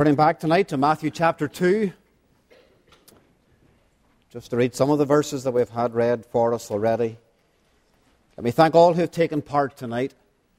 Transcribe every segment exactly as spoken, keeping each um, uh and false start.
Turning back tonight to Matthew chapter two, just to read some of the verses that we've had read for us already. Let me thank all who have taken part tonight,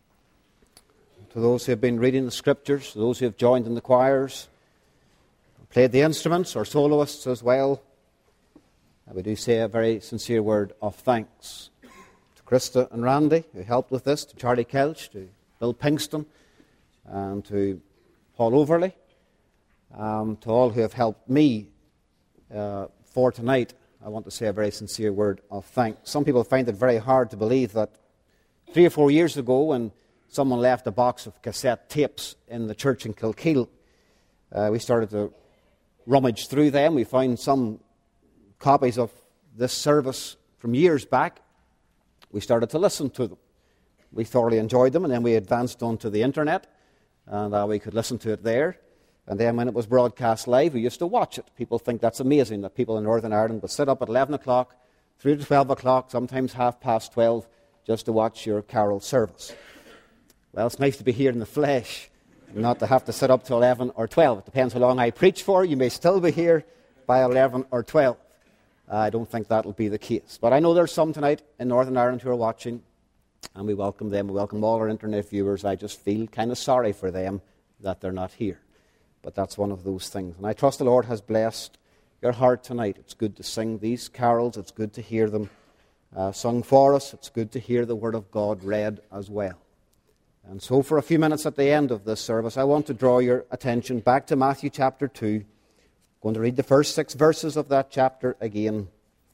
to those who have been reading the Scriptures, to those who have joined in the choirs, played the instruments, or soloists as well. And we do say a very sincere word of thanks to Krista and Randy, who helped with this, to Charlie Kelch, to Bill Pinkston, and to Paul Overley. Um, to all who have helped me uh, for tonight, I want to say a very sincere word of thanks. Some people find it very hard to believe that three or four years ago, when someone left a box of cassette tapes in the church in Kilkeel, uh, we started to rummage through them. We found some copies of this service from years back. We started to listen to them. We thoroughly enjoyed them, and then we advanced onto the internet, and uh, we could listen to it there. And then when it was broadcast live, we used to watch it. People think that's amazing, that people in Northern Ireland would sit up at eleven o'clock, through to twelve o'clock, sometimes half past twelve, just to watch your carol service. Well, it's nice to be here in the flesh, not to have to sit up to eleven or twelve. It depends how long I preach for. You may still be here by eleven or twelve. I don't think that will be the case. But I know there's some tonight in Northern Ireland who are watching, and we welcome them. We welcome all our internet viewers. I just feel kind of sorry for them that they're not here. But that's one of those things. And I trust the Lord has blessed your heart tonight. It's good to sing these carols. It's good to hear them uh, sung for us. It's good to hear the Word of God read as well. And so for a few minutes at the end of this service, I want to draw your attention back to Matthew chapter two. I'm going to read the first six verses of that chapter again.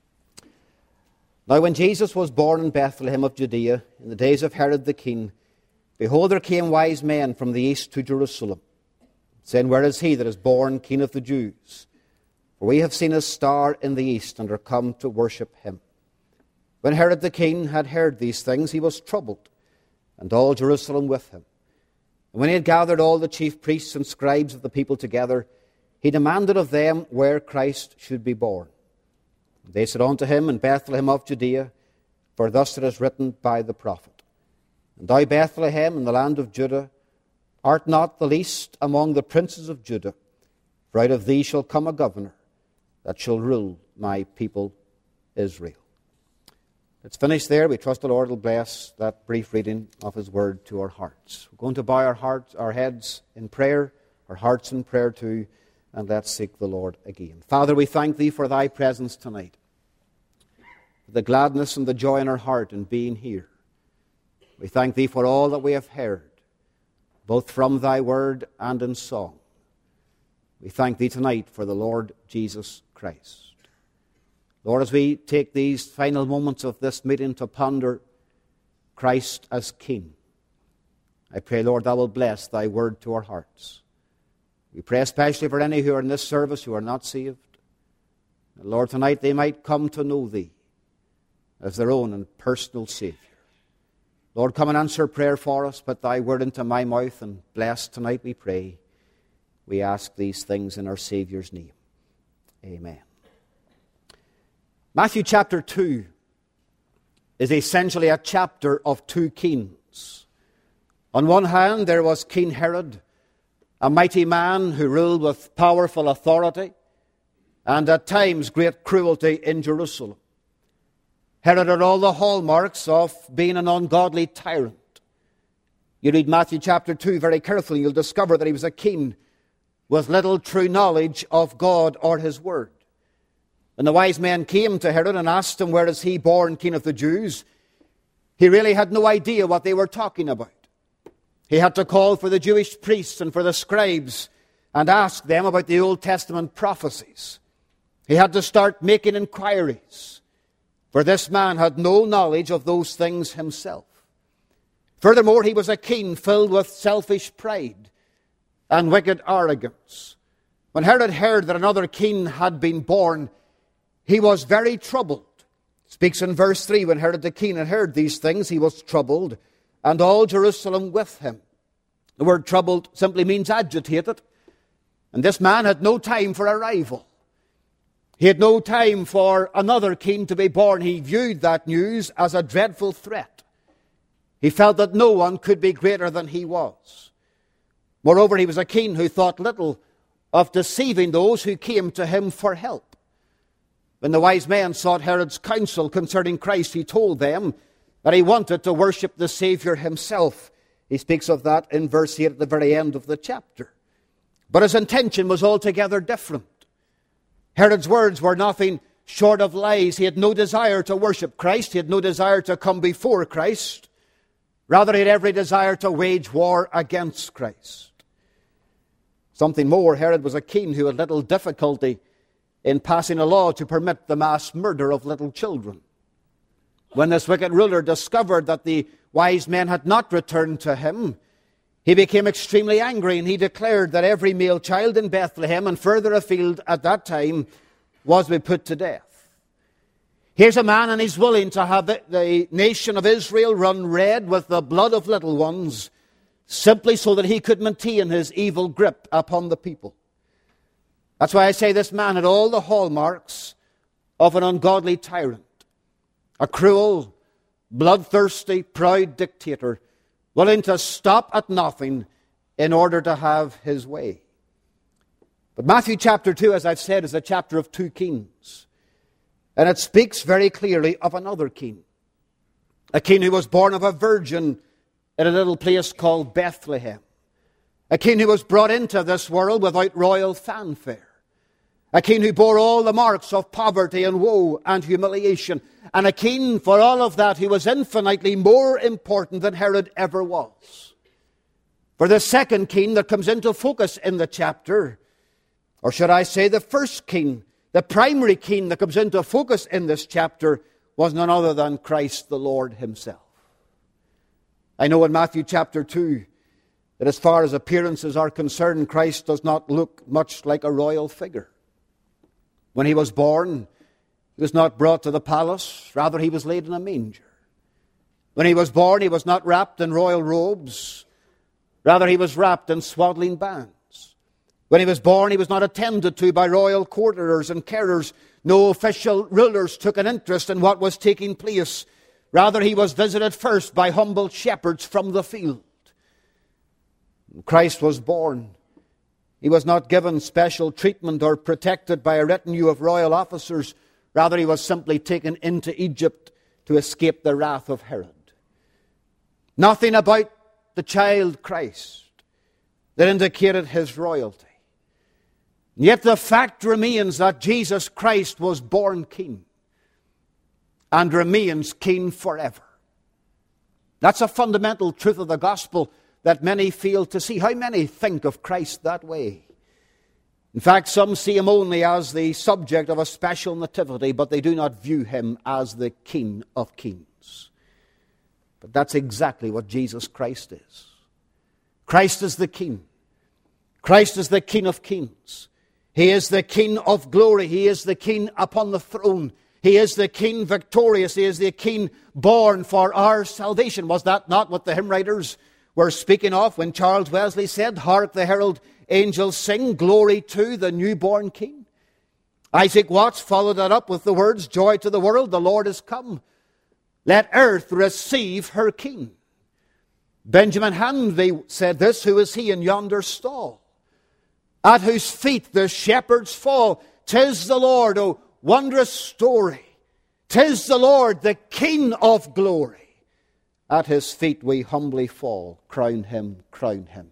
Now when Jesus was born in Bethlehem of Judea, in the days of Herod the king, behold, there came wise men from the east to Jerusalem, saying, Where is he that is born King of the Jews? For we have seen his star in the east, and are come to worship him. When Herod the king had heard these things, he was troubled, and all Jerusalem with him. And when he had gathered all the chief priests and scribes of the people together, he demanded of them where Christ should be born. And they said unto him, In Bethlehem of Judea, for thus it is written by the prophet, And thou, Bethlehem, in the land of Judah, art not the least among the princes of Judah, for out of thee shall come a governor that shall rule my people Israel. It's finished there. We trust the Lord will bless that brief reading of his word to our hearts. We're going to bow our hearts, our heads in prayer, our hearts in prayer too, and let's seek the Lord again. Father, we thank thee for thy presence tonight, for the gladness and the joy in our heart in being here. We thank thee for all that we have heard, both from thy word and in song. We thank thee tonight for the Lord Jesus Christ. Lord, as we take these final moments of this meeting to ponder Christ as King, I pray, Lord, thou wilt bless thy word to our hearts. We pray especially for any who are in this service who are not saved. And Lord, tonight they might come to know thee as their own and personal Savior. Lord, come and answer prayer for us. Put thy word into my mouth and bless tonight, we pray. We ask these things in our Saviour's name. Amen. Matthew chapter two is essentially a chapter of two kings. On one hand, there was King Herod, a mighty man who ruled with powerful authority and at times great cruelty in Jerusalem. Herod had all the hallmarks of being an ungodly tyrant. You read Matthew chapter two very carefully, you'll discover that he was a king with little true knowledge of God or his word. When the wise men came to Herod and asked him, Where is he born King of the Jews? He really had no idea what they were talking about. He had to call for the Jewish priests and for the scribes and ask them about the Old Testament prophecies. He had to start making inquiries, for this man had no knowledge of those things himself. Furthermore, he was a king filled with selfish pride and wicked arrogance. When Herod heard that another king had been born, he was very troubled. It speaks in verse three, when Herod the king had heard these things, he was troubled, and all Jerusalem with him. The word troubled simply means agitated. And this man had no time for a rival. He had no time for another king to be born. He viewed that news as a dreadful threat. He felt that no one could be greater than he was. Moreover, he was a king who thought little of deceiving those who came to him for help. When the wise men sought Herod's counsel concerning Christ, he told them that he wanted to worship the Savior himself. He speaks of that in verse eight at the very end of the chapter. But his intention was altogether different. Herod's words were nothing short of lies. He had no desire to worship Christ. He had no desire to come before Christ. Rather, he had every desire to wage war against Christ. Something more, Herod was a king who had little difficulty in passing a law to permit the mass murder of little children. When this wicked ruler discovered that the wise men had not returned to him, he became extremely angry, and he declared that every male child in Bethlehem and further afield at that time was to be put to death. Here's a man, and he's willing to have the, the nation of Israel run red with the blood of little ones, simply so that he could maintain his evil grip upon the people. That's why I say this man had all the hallmarks of an ungodly tyrant, a cruel, bloodthirsty, proud dictator, willing to stop at nothing in order to have his way. But Matthew chapter two, as I've said, is a chapter of two kings. And it speaks very clearly of another king. A king who was born of a virgin in a little place called Bethlehem. A king who was brought into this world without royal fanfare. A king who bore all the marks of poverty and woe and humiliation. And a king, for all of that, who was infinitely more important than Herod ever was. For the second king that comes into focus in the chapter, or should I say the first king, the primary king that comes into focus in this chapter, was none other than Christ the Lord himself. I know in Matthew chapter two that as far as appearances are concerned, Christ does not look much like a royal figure. When he was born, he was not brought to the palace. Rather, he was laid in a manger. When he was born, he was not wrapped in royal robes. Rather, he was wrapped in swaddling bands. When he was born, he was not attended to by royal courtiers and carers. No official rulers took an interest in what was taking place. Rather, he was visited first by humble shepherds from the field. Christ was born. He was not given special treatment or protected by a retinue of royal officers. Rather, he was simply taken into Egypt to escape the wrath of Herod. Nothing about the child Christ that indicated his royalty. Yet the fact remains that Jesus Christ was born king and remains king forever. That's a fundamental truth of the gospel that many fail to see. How many think of Christ that way? In fact, some see him only as the subject of a special nativity, but they do not view him as the King of Kings. But that's exactly what Jesus Christ is. Christ is the King. Christ is the King of Kings. He is the King of glory. He is the King upon the throne. He is the King victorious. He is the King born for our salvation. Was that not what the hymn writers were speaking of when Charles Wesley said, "Hark the herald angels sing, glory to the newborn King"? Isaac Watts followed that up with the words, "Joy to the world, the Lord is come. Let earth receive her King." Benjamin Hanley said this, "Who is he in yonder stall, at whose feet the shepherds fall? 'Tis the Lord, oh wondrous story. 'Tis the Lord, the King of glory. At his feet we humbly fall. Crown him, crown him,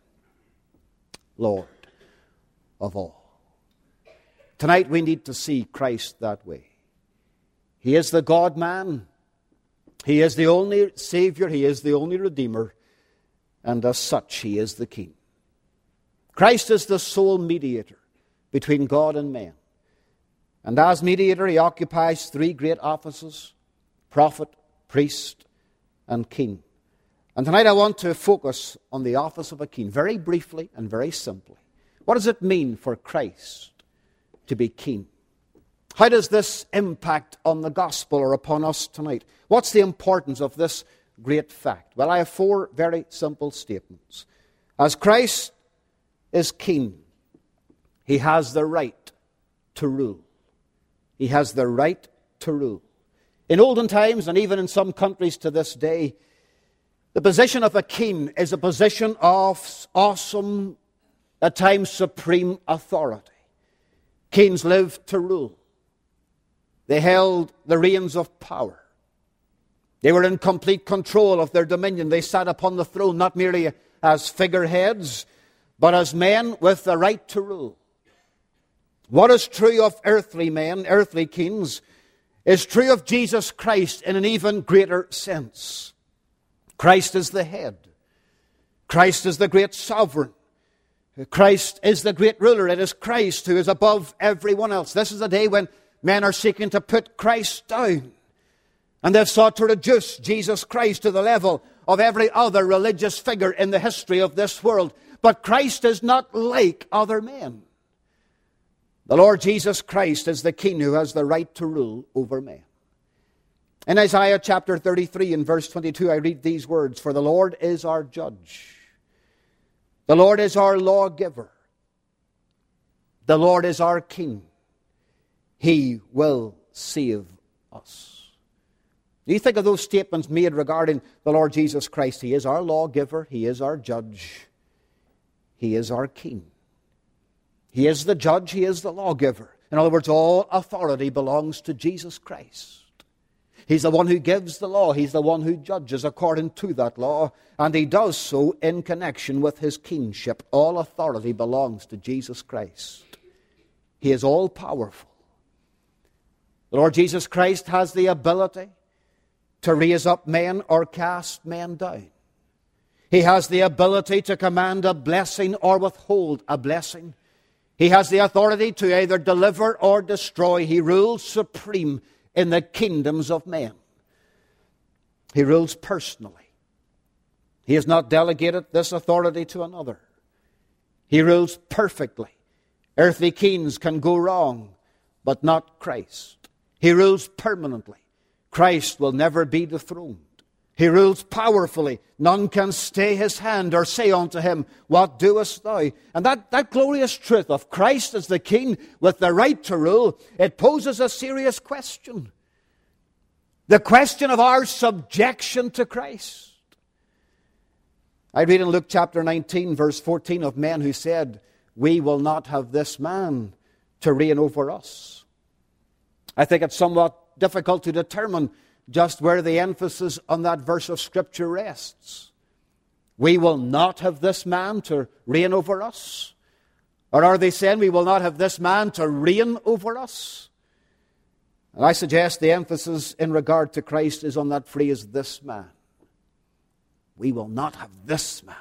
Lord of all." Tonight we need to see Christ that way. He is the God-man. He is the only Savior. He is the only Redeemer. And as such, he is the King. Christ is the sole mediator between God and man. And as mediator, he occupies three great offices: prophet, priest, and king. And tonight I want to focus on the office of a king, very briefly and very simply. What does it mean for Christ to be king? How does this impact on the gospel or upon us tonight? What's the importance of this great fact? Well, I have four very simple statements. As Christ is king, he has the right to rule. He has the right to rule. In olden times, and even in some countries to this day, the position of a king is a position of awesome at times supreme authority. Kings lived to rule. They held the reins of power. They were in complete control of their dominion. They sat upon the throne not merely as figureheads, but as men with the right to rule. What is true of earthly men, earthly kings, is true of Jesus Christ in an even greater sense. Christ is the head. Christ is the great sovereign. Christ is the great ruler. It is Christ who is above everyone else. This is a day when men are seeking to put Christ down. And they've sought to reduce Jesus Christ to the level of every other religious figure in the history of this world. But Christ is not like other men. The Lord Jesus Christ is the King who has the right to rule over men. In Isaiah chapter thirty-three and verse twenty-two, I read these words, "For the Lord is our judge. The Lord is our lawgiver. The Lord is our King. He will save us." Do you think of those statements made regarding the Lord Jesus Christ? He is our lawgiver. He is our judge. He is our King. He is the judge. He is the lawgiver. In other words, all authority belongs to Jesus Christ. He's the one who gives the law. He's the one who judges according to that law. And He does so in connection with His kingship. All authority belongs to Jesus Christ. He is all-powerful. The Lord Jesus Christ has the ability to raise up men or cast men down. He has the ability to command a blessing or withhold a blessing. He has the authority to either deliver or destroy. He rules supreme in the kingdoms of men. He rules personally. He has not delegated this authority to another. He rules perfectly. Earthly kings can go wrong, but not Christ. He rules permanently. Christ will never be dethroned. He rules powerfully. None can stay His hand or say unto Him, "What doest thou?" And that, that glorious truth of Christ as the King with the right to rule, it poses a serious question. The question of our subjection to Christ. I read in Luke chapter nineteen, verse fourteen, of men who said, "We will not have this man to reign over us." I think it's somewhat difficult to determine just where the emphasis on that verse of Scripture rests. We will not have this man to reign over us? Or are they saying we will not have this man to reign over us? And I suggest the emphasis in regard to Christ is on that phrase, "this man." We will not have this man.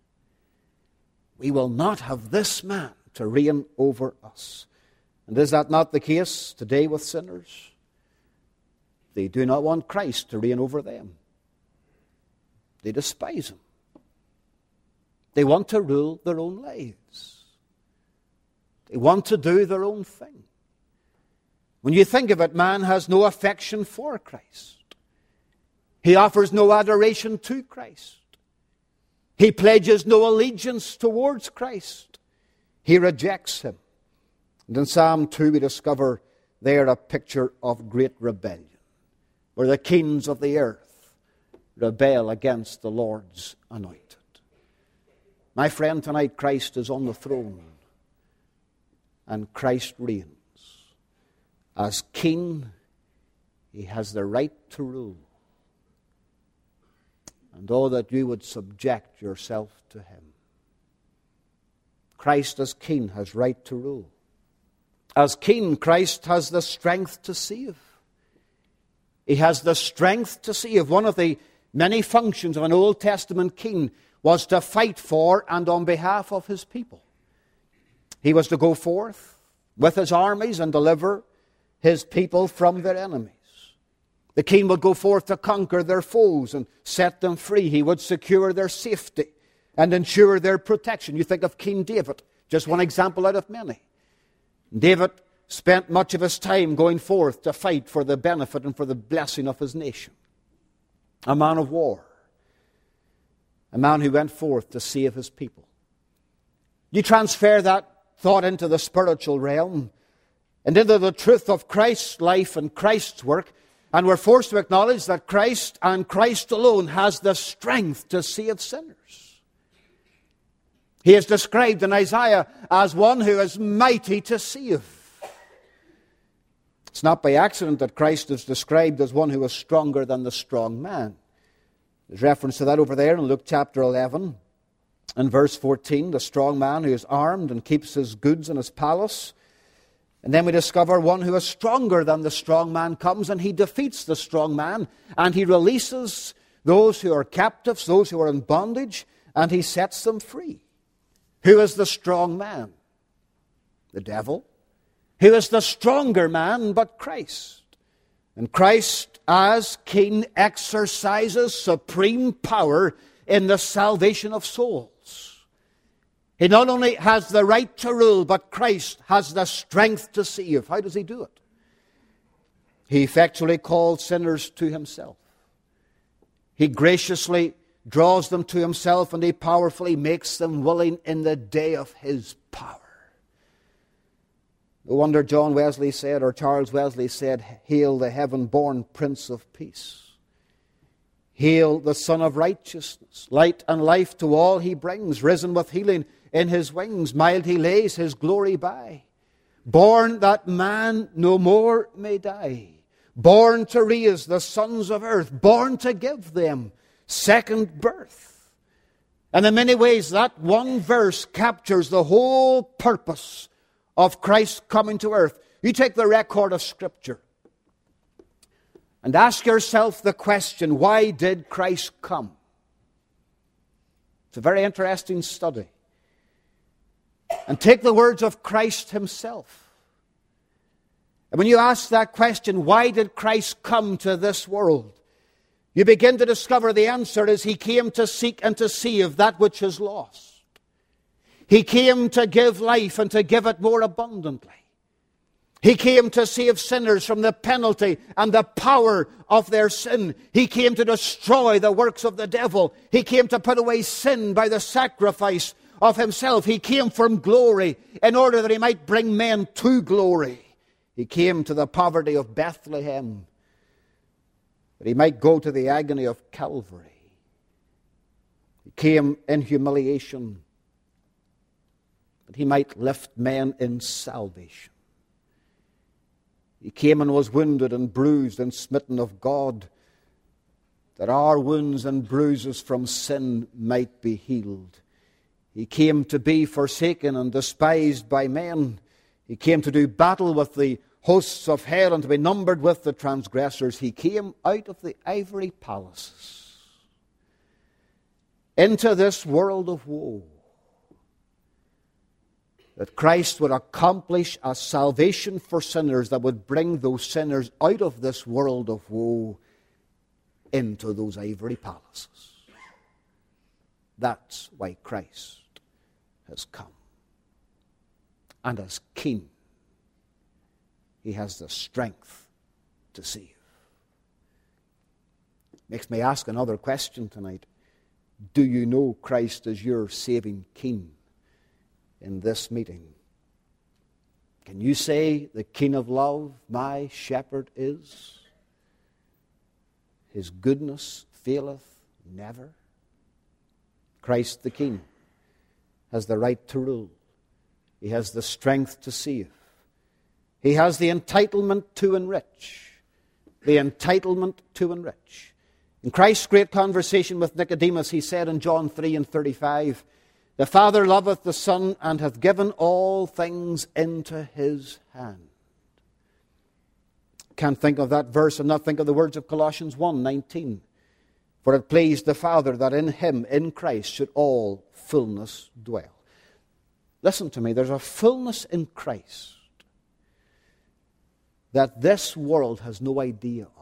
We will not have this man to reign over us. And is that not the case today with sinners? They do not want Christ to reign over them. They despise Him. They want to rule their own lives. They want to do their own thing. When you think of it, man has no affection for Christ. He offers no adoration to Christ. He pledges no allegiance towards Christ. He rejects Him. And in Psalm two we discover there a picture of great rebellion, where the kings of the earth rebel against the Lord's anointed. My friend, tonight Christ is on the throne, and Christ reigns. As King, He has the right to rule. And oh, that you would subject yourself to Him. Christ as King has right to rule. As King, Christ has the strength to save. He has the strength to save. One of the many functions of an Old Testament king was to fight for and on behalf of his people. He was to go forth with his armies and deliver his people from their enemies. The king would go forth to conquer their foes and set them free. He would secure their safety and ensure their protection. You think of King David, just one example out of many. David spent much of his time going forth to fight for the benefit and for the blessing of his nation. A man of war. A man who went forth to save his people. You transfer that thought into the spiritual realm and into the truth of Christ's life and Christ's work, and we're forced to acknowledge that Christ and Christ alone has the strength to save sinners. He is described in Isaiah as one who is mighty to save. It's not by accident that Christ is described as one who is stronger than the strong man. There's reference to that over there in Luke chapter eleven and verse fourteen, the strong man who is armed and keeps his goods in his palace. And then we discover one who is stronger than the strong man comes, and he defeats the strong man, and he releases those who are captives, those who are in bondage, and he sets them free. Who is the strong man? The devil. Who is the stronger man but Christ? And Christ, as King, exercises supreme power in the salvation of souls. He not only has the right to rule, but Christ has the strength to save. How does he do it? He effectually calls sinners to himself. He graciously draws them to himself, and he powerfully makes them willing in the day of his power. No wonder John Wesley said, or Charles Wesley said, "Hail the heaven-born Prince of Peace. Hail the Son of Righteousness. Light and life to all he brings, risen with healing in his wings, mild he lays his glory by. Born that man no more may die. Born to raise the sons of earth. Born to give them second birth." And in many ways, that one verse captures the whole purpose of Christ coming to earth. You take the record of Scripture and ask yourself the question, why did Christ come? It's a very interesting study. And take the words of Christ himself. And when you ask that question, why did Christ come to this world? You begin to discover the answer is he came to seek and to save that which is lost. He came to give life and to give it more abundantly. He came to save sinners from the penalty and the power of their sin. He came to destroy the works of the devil. He came to put away sin by the sacrifice of himself. He came from glory in order that he might bring men to glory. He came to the poverty of Bethlehem that he might go to the agony of Calvary. He came in humiliation that he might lift men in salvation. He came and was wounded and bruised and smitten of God, that our wounds and bruises from sin might be healed. He came to be forsaken and despised by men. He came to do battle with the hosts of hell and to be numbered with the transgressors. He came out of the ivory palaces into this world of woe, that Christ would accomplish a salvation for sinners that would bring those sinners out of this world of woe into those ivory palaces. That's why Christ has come. And as King, he has the strength to save. Makes me ask another question tonight. Do you know Christ as your saving King in this meeting? Can you say the King of love, my shepherd is? His goodness faileth never. Christ the King has the right to rule. He has the strength to save. He has the entitlement to enrich. The entitlement to enrich. In Christ's great conversation with Nicodemus, he said in John three and thirty-five, "The Father loveth the Son, and hath given all things into his hand." Can't think of that verse and not think of the words of Colossians one nineteen. "For it pleased the Father that in him, in Christ, should all fullness dwell." Listen to me, there's a fullness in Christ that this world has no idea of.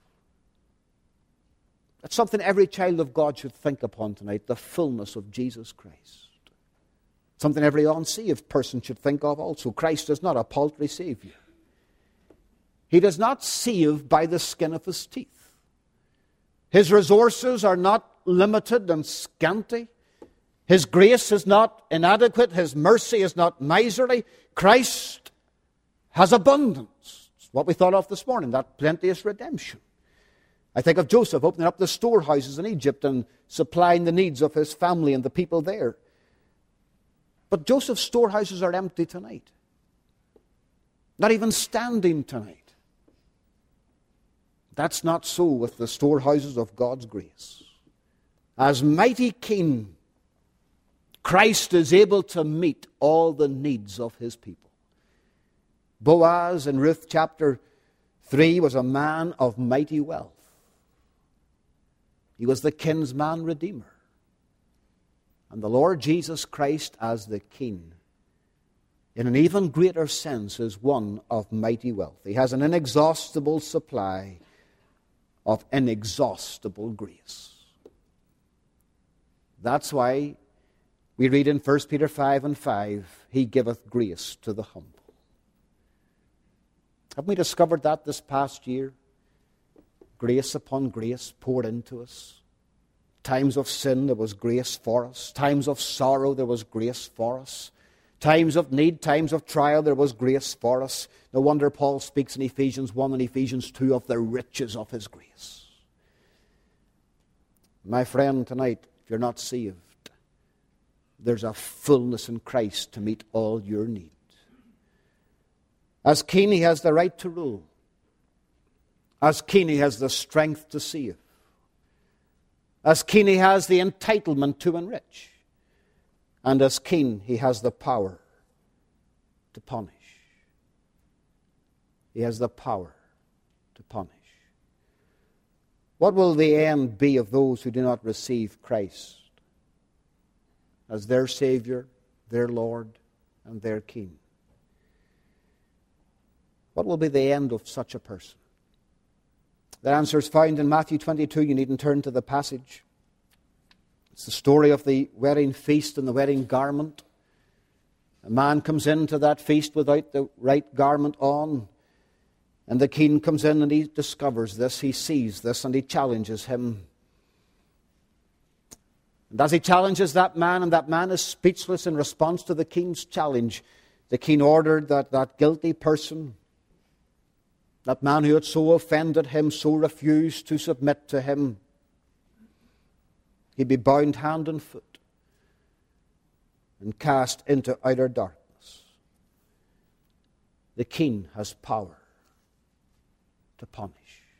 That's something every child of God should think upon tonight, the fullness of Jesus Christ. Something every unsaved person should think of also. Christ is not a paltry Savior. He does not save by the skin of his teeth. His resources are not limited and scanty. His grace is not inadequate. His mercy is not miserly. Christ has abundance. It's what we thought of this morning, that plenteous redemption. I think of Joseph opening up the storehouses in Egypt and supplying the needs of his family and the people there. But Joseph's storehouses are empty tonight. Not even standing tonight. That's not so with the storehouses of God's grace. As mighty King, Christ is able to meet all the needs of his people. Boaz in Ruth chapter three was a man of mighty wealth. He was the kinsman redeemer. And the Lord Jesus Christ as the King, in an even greater sense, is one of mighty wealth. He has an inexhaustible supply of inexhaustible grace. That's why we read in First Peter five and five, he giveth grace to the humble. Haven't we discovered that this past year? Grace upon grace poured into us. Times of sin, there was grace for us. Times of sorrow, there was grace for us. Times of need, times of trial, there was grace for us. No wonder Paul speaks in Ephesians one and Ephesians two of the riches of his grace. My friend, tonight, if you're not saved, there's a fullness in Christ to meet all your needs. As King, he has the right to rule. As King, he has the strength to save. As King, he has the entitlement to enrich. And as King, he has the power to punish. He has the power to punish. What will the end be of those who do not receive Christ as their Savior, their Lord, and their King? What will be the end of such a person? The answer is found in Matthew twenty-two. You needn't turn to the passage. It's the story of the wedding feast and the wedding garment. A man comes into that feast without the right garment on. And the king comes in and he discovers this. He sees this and he challenges him. And as he challenges that man, and that man is speechless in response to the king's challenge, the king ordered that that guilty person, that man who had so offended him, so refused to submit to him, he'd be bound hand and foot and cast into outer darkness. The king has power to punish.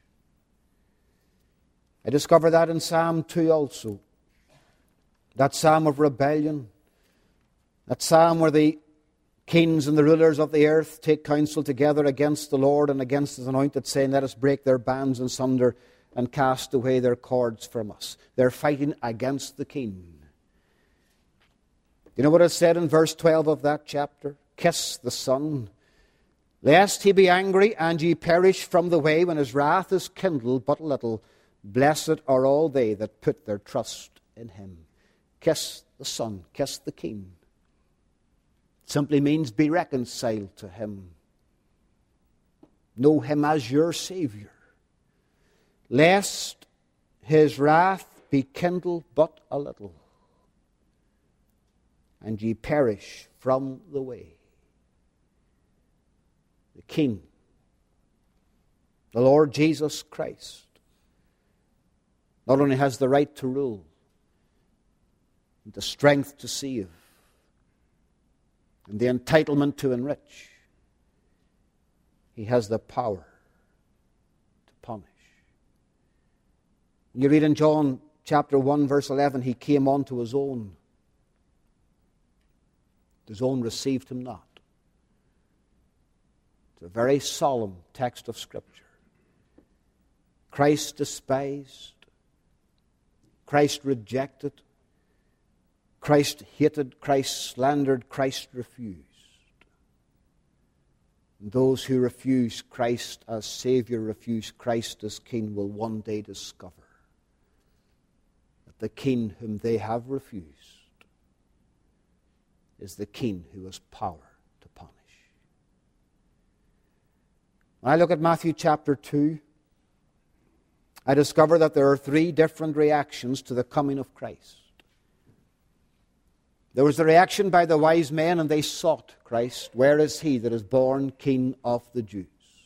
I discover that in Psalm two also. That psalm of rebellion. That psalm where the kings and the rulers of the earth take counsel together against the Lord and against his anointed, saying, let us break their bands asunder and cast away their cords from us. They're fighting against the king. You know what is said in verse twelve of that chapter? Kiss the Son, lest he be angry and ye perish from the way when his wrath is kindled but little. Blessed are all they that put their trust in him. Kiss the Son, kiss the King. Simply means be reconciled to him. Know him as your Savior. Lest his wrath be kindled but a little, and ye perish from the way. The King, the Lord Jesus Christ, not only has the right to rule, and the strength to save, and the entitlement to enrich, he has the power to punish. You read in John chapter one, verse eleven, he came unto his own. His own received him not. It's a very solemn text of Scripture. Christ despised, Christ rejected, Christ hated, Christ slandered, Christ refused. And those who refuse Christ as Savior, refuse Christ as King, will one day discover that the King whom they have refused is the King who has power to punish. When I look at Matthew chapter two, I discover that there are three different reactions to the coming of Christ. There was the reaction by the wise men, and they sought Christ. Where is he that is born King of the Jews?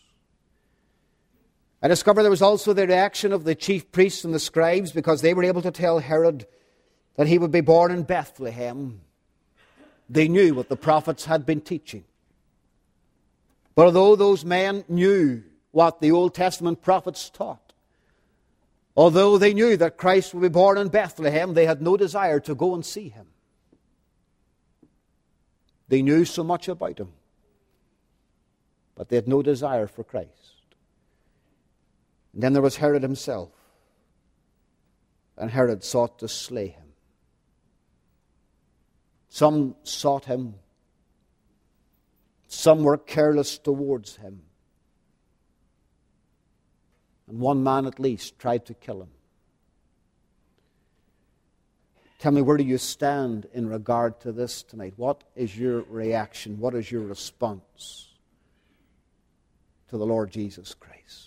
I discover there was also the reaction of the chief priests and the scribes, because they were able to tell Herod that he would be born in Bethlehem. they knew what the prophets had been teaching. But although those men knew what the Old Testament prophets taught, although they knew that Christ would be born in Bethlehem, they had no desire to go and see him. They knew so much about him, but they had no desire for Christ. And then there was Herod himself. And Herod sought to slay him. Some sought him. Some were careless towards him. And one man at least tried to kill him. Tell me, where do you stand in regard to this tonight? What is your reaction? What is your response to the Lord Jesus Christ?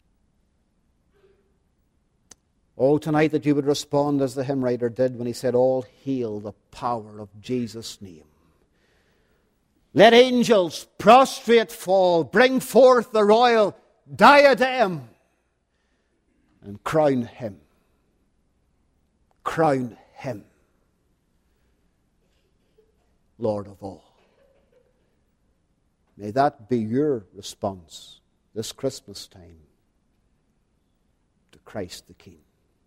Oh, tonight that you would respond as the hymn writer did when he said, all hail the power of Jesus' name. Let angels prostrate fall, bring forth the royal diadem, and crown him. Crown him, Lord of all. May that be your response this Christmas time to Christ the King.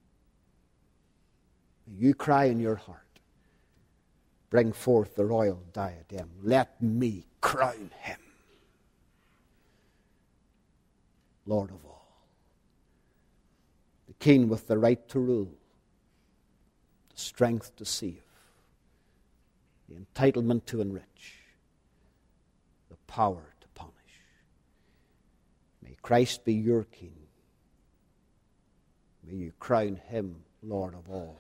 May you cry in your heart, bring forth the royal diadem. Let me crown him, Lord of all. The King with the right to rule, the strength to save, the entitlement to enrich, the power to punish. May Christ be your King. May you crown him Lord of all.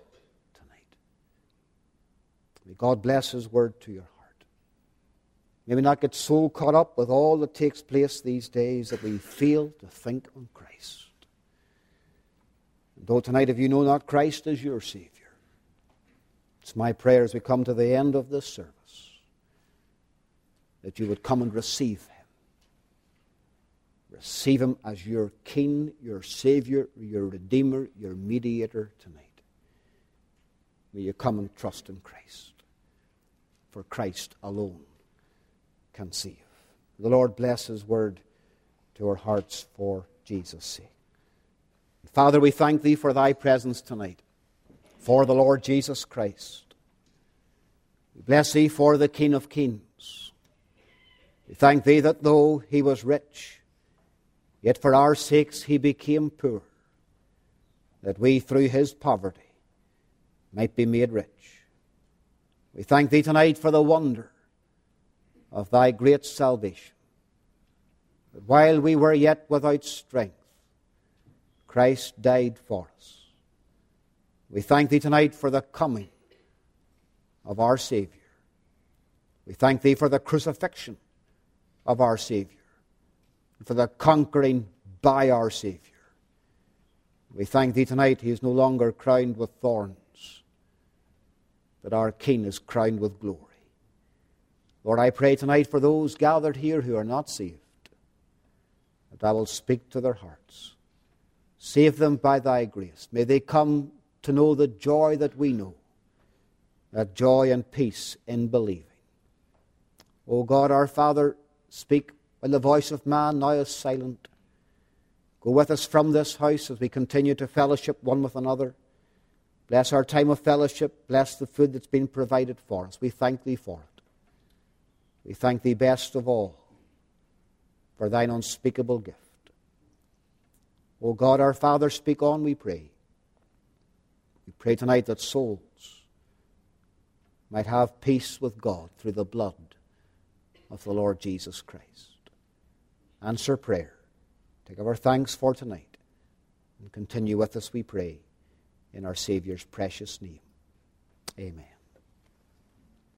May God bless his word to your heart. May we not get so caught up with all that takes place these days that we fail to think on Christ. And though tonight, if you know not Christ as your Savior, it's my prayer as we come to the end of this service that you would come and receive him. Receive him as your King, your Savior, your Redeemer, your Mediator tonight. May you come and trust in Christ. For Christ alone can save. The Lord bless his word to our hearts for Jesus' sake. Father, we thank thee for thy presence tonight, for the Lord Jesus Christ. We bless thee for the King of Kings. We thank thee that though he was rich, yet for our sakes he became poor, that we through his poverty might be made rich. We thank thee tonight for the wonder of thy great salvation. That while we were yet without strength, Christ died for us. We thank thee tonight for the coming of our Savior. We thank thee for the crucifixion of our Savior, and for the conquering by our Savior. We thank thee tonight he is no longer crowned with thorns, that our King is crowned with glory. Lord, I pray tonight for those gathered here who are not saved, that thou wilt speak to their hearts. Save them by thy grace. May they come to know the joy that we know, that joy and peace in believing. O God, our Father, speak when the voice of man now is silent. Go with us from this house as we continue to fellowship one with another. Bless our time of fellowship. Bless the food that's been provided for us. We thank thee for it. We thank thee best of all for thine unspeakable gift. O God, our Father, speak on, we pray. We pray tonight that souls might have peace with God through the blood of the Lord Jesus Christ. Answer prayer. Take our thanks for tonight and continue with us, we pray, in our Saviour's precious name. Amen.